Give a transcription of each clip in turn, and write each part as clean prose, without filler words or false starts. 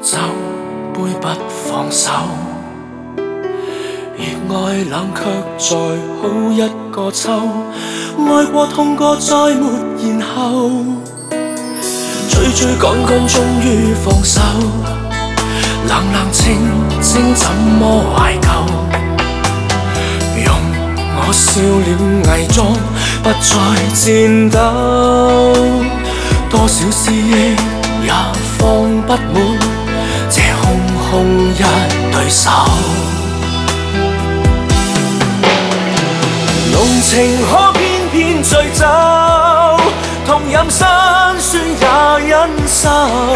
酒杯不放手，热愛冷卻在好一個秋，愛過痛過再沒然後，追追趕趕終於放手，冷冷清清怎麼懷舊？用我笑臉偽裝，不再戰鬥，多少思憶也放不滿，這空空一對手。濃情可偏偏醉酒，同飲辛酸也忍受。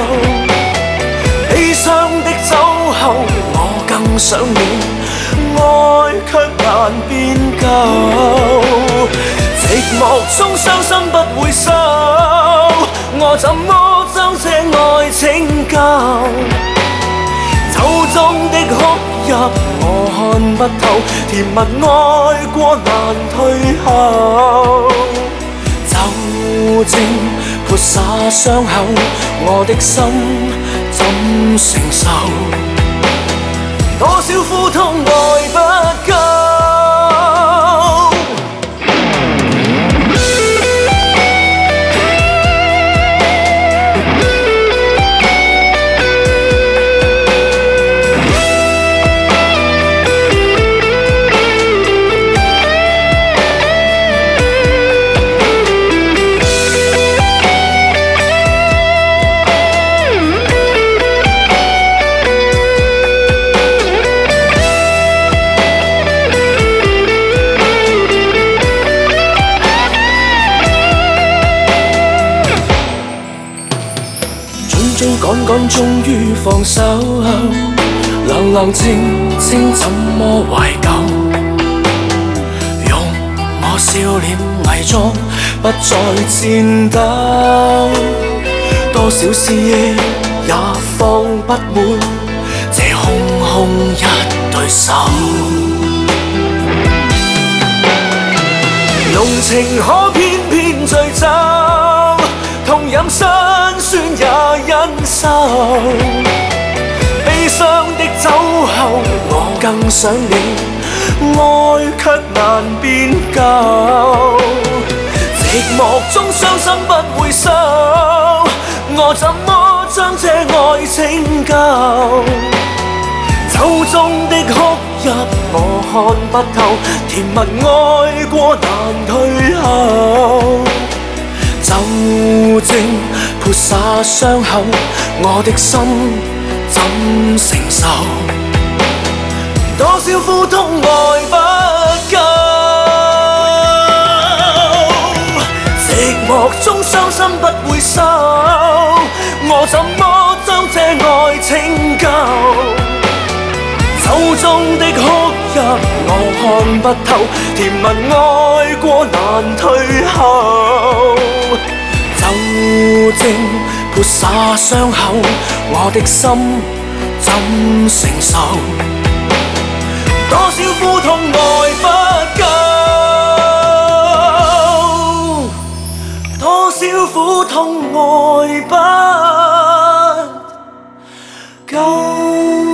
悲傷的酒後，我更想你，愛卻難變舊。寂寞中傷心不會收，我怎麼將這愛拯救？酒中的哭泣我看不透，甜蜜愛過難退後。酒精潑灑傷口，我的心怎承受？多少苦痛愛不夠。趕趕終於放手，冷冷清清怎麼懷舊？用我笑臉偽裝，不再戰鬥，多少思憶也放不滿，這空空一對手。濃情可偏偏醉酒，同飲辛酸也忍受。悲傷的酒後，我更想你，愛卻難變舊。寂寞中傷心不會收，我怎麼將這愛拯救？酒中的哭泣我看不透，甜蜜愛過難退後。酒精潑灑傷口，我的心怎承受？多少苦痛愛不夠，寂寞中傷心不會收，我怎麼將這愛拯救？酒中的哭泣我看不透，甜蜜愛過難退後。酒精潑灑傷口，我的心怎承受？多少苦痛愛不夠，多少苦痛愛不夠。